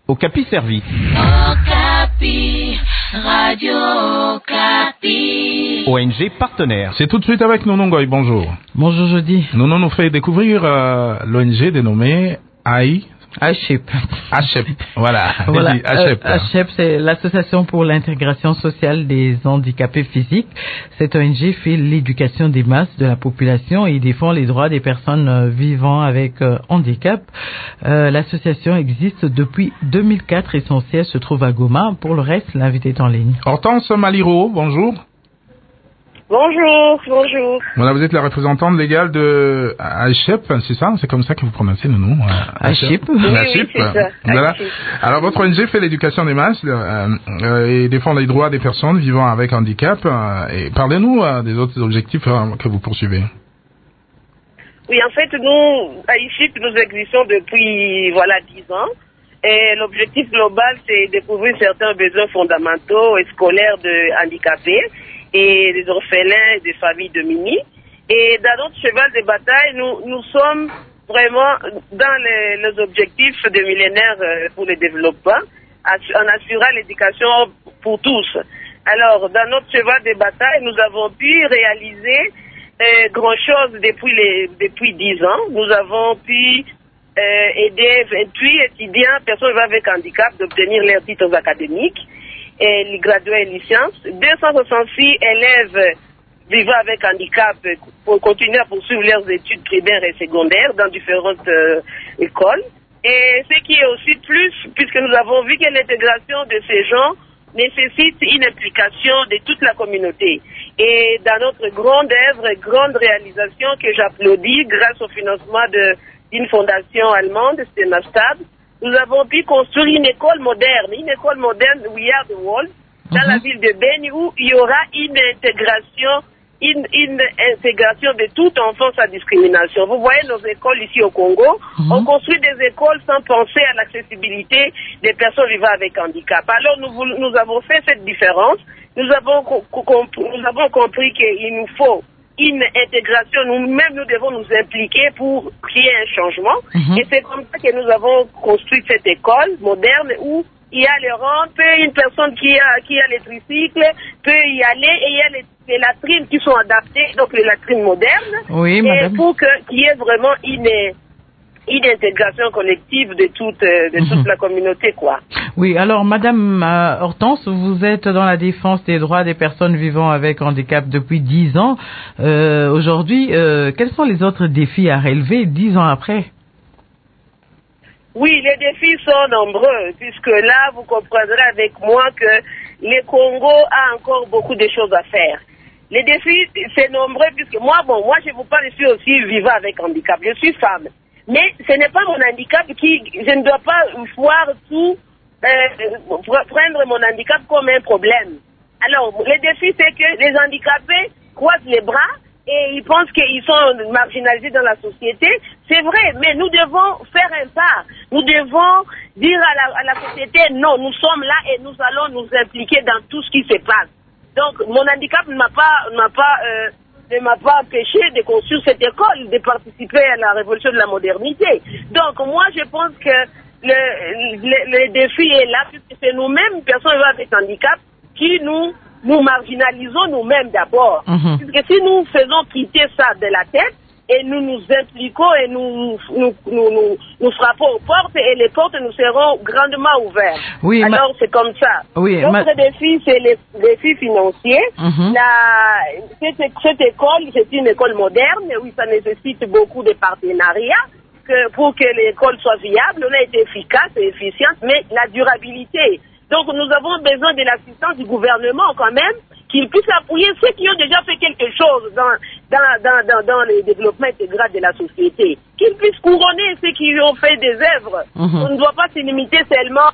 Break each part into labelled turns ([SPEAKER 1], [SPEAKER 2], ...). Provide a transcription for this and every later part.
[SPEAKER 1] Okapi servi.
[SPEAKER 2] Okapi, Radio Okapi.
[SPEAKER 1] ONG partenaire.
[SPEAKER 3] C'est tout de suite avec Nono Ngoy, bonjour.
[SPEAKER 4] Bonjour Jody.
[SPEAKER 3] Nono nous fait découvrir l'ONG dénommée
[SPEAKER 4] HIP.
[SPEAKER 3] Voilà.
[SPEAKER 4] HIP, c'est l'Association pour l'intégration sociale des handicapés physiques. Cette ONG fait l'éducation des masses de la population et défend les droits des personnes vivant avec handicap. L'association existe depuis 2004 et son siège se trouve à Goma. Pour le reste, l'invité est en ligne.
[SPEAKER 3] Hortense Maliro, bonjour.
[SPEAKER 5] Bonjour.
[SPEAKER 3] Voilà, vous êtes la représentante légale de HIP, c'est ça? C'est comme ça que vous prononcez le nom?
[SPEAKER 4] HIP.
[SPEAKER 5] Oui, c'est ça.
[SPEAKER 3] Voilà. Alors, votre ONG fait l'éducation des masses et défend les droits des personnes vivant avec handicap. Et parlez-nous des autres objectifs que vous poursuivez.
[SPEAKER 5] Oui, en fait, nous, à HIP, nous existons depuis, 10 ans. Et l'objectif global, c'est de couvrir certains besoins fondamentaux et scolaires de handicapés et des orphelins et des familles démunies. Et dans notre cheval de bataille, nous sommes vraiment dans les objectifs de millénaire pour le développement, en assurant l'éducation pour tous. Alors, dans notre cheval de bataille, nous avons pu réaliser grand-chose depuis 10 ans. Nous avons pu aider 28 étudiants, personnes avec handicap, d'obtenir leurs titres académiques, et les gradués et licences. 266 élèves vivant avec handicap pour continuer à poursuivre leurs études primaires et secondaires dans différentes écoles. Et ce qui est aussi plus, puisque nous avons vu que l'intégration de ces gens nécessite une implication de toute la communauté. Et dans notre grande œuvre, grande réalisation que j'applaudis grâce au financement d'une fondation allemande, Stenastad, nous avons pu construire une école moderne We Are the World, dans la ville de Beni, où il y aura une intégration de tout enfant sans discrimination. Vous voyez nos écoles ici au Congo, on construit des écoles sans penser à l'accessibilité des personnes vivant avec handicap. Alors nous avons fait cette différence, nous avons compris qu'il nous faut une intégration, nous-mêmes nous devons nous impliquer pour qu'il y ait un changement. Et c'est comme ça que nous avons construit cette école moderne où il y a les rampes, une personne qui a les tricycles peut y aller, et il y a les latrines qui sont adaptées, donc les latrines modernes.
[SPEAKER 4] Oui, madame.
[SPEAKER 5] Et pour qu'il y ait vraiment une intégration collective de toute la communauté, quoi.
[SPEAKER 4] Oui, alors madame Hortense, vous êtes dans la défense des droits des personnes vivant avec handicap depuis 10 ans. Aujourd'hui, quels sont les autres défis à relever 10 ans après?
[SPEAKER 5] Oui, les défis sont nombreux, puisque là, vous comprendrez avec moi que le Congo a encore beaucoup de choses à faire. Les défis, c'est nombreux, puisque moi, je vous parle, je suis aussi vivant avec handicap. Je suis femme. Mais ce n'est pas mon handicap je ne dois pas voir tout, prendre mon handicap comme un problème. Alors, le défi, c'est que les handicapés croisent les bras et ils pensent qu'ils sont marginalisés dans la société. C'est vrai, mais nous devons faire un pas. Nous devons dire à la société, non, nous sommes là et nous allons nous impliquer dans tout ce qui se passe. Donc, mon handicap ne m'a pas empêché de construire cette école, de participer à la révolution de la modernité. Donc, moi, je pense que le défi est là, puisque c'est nous-mêmes, personnes avec handicap, qui nous marginalisons nous-mêmes d'abord. Puisque si nous faisons quitter ça de la tête, et nous nous impliquons et nous frappons aux portes, et les portes nous seront grandement ouvertes.
[SPEAKER 4] Oui,
[SPEAKER 5] alors c'est comme ça.
[SPEAKER 4] Oui,
[SPEAKER 5] l'autre défi, c'est les défis financiers. Cette école, c'est une école moderne, oui, ça nécessite beaucoup de partenariats pour que l'école soit viable. On a été efficace et efficiente, mais la durabilité. Donc nous avons besoin de l'assistance du gouvernement quand même, qu'ils puissent appuyer ceux qui ont déjà fait quelque chose dans le développement intégral de la société, qu'ils puissent couronner ceux qui ont fait des œuvres. On ne doit pas se limiter seulement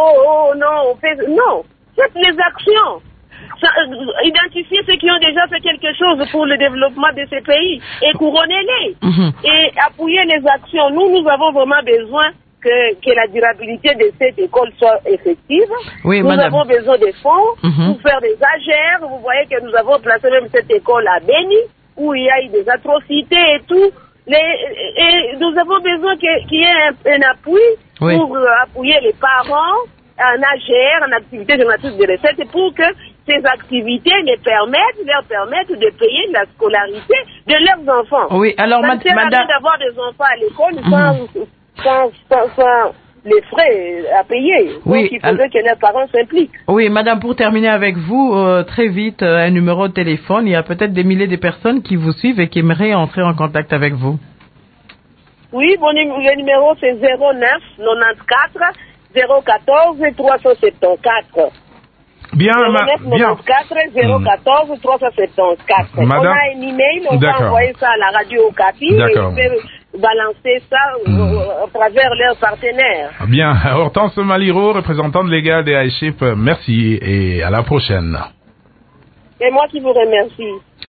[SPEAKER 5] non, faites les actions. Identifier ceux qui ont déjà fait quelque chose pour le développement de ces pays et couronnez-les et appuyer les actions. Nous avons vraiment besoin que la durabilité de cette école soit effective.
[SPEAKER 4] Oui,
[SPEAKER 5] nous avons besoin de fonds pour faire des AGR. Vous voyez que nous avons placé même cette école à Beni, où il y a eu des atrocités et tout. Et nous avons besoin qu'il y ait un appui
[SPEAKER 4] Oui.
[SPEAKER 5] pour appuyer les parents en AGR, en activité génératrice de recettes, pour que ces activités leur permettent de payer la scolarité de leurs enfants.
[SPEAKER 4] Oui, alors
[SPEAKER 5] Ça ne sert à rien
[SPEAKER 4] madame...
[SPEAKER 5] d'avoir des enfants à l'école sans les frais à payer.
[SPEAKER 4] Oui,
[SPEAKER 5] Donc il faudrait que les parents s'impliquent.
[SPEAKER 4] Oui, madame, pour terminer avec vous, très vite, un numéro de téléphone. Il y a peut-être des milliers de personnes qui vous suivent et qui aimeraient entrer en contact avec vous.
[SPEAKER 5] Oui, le numéro c'est 09 94 014 374.
[SPEAKER 3] Bien,
[SPEAKER 5] 09 94 014 374.
[SPEAKER 3] Madame...
[SPEAKER 5] On a un email, on va envoyer ça à la radio Okapi et on peut balancer ça à travers leurs partenaires.
[SPEAKER 3] Bien, Hortense Maliro, représentante légale des iShip, merci et à la prochaine.
[SPEAKER 5] Et moi qui vous remercie.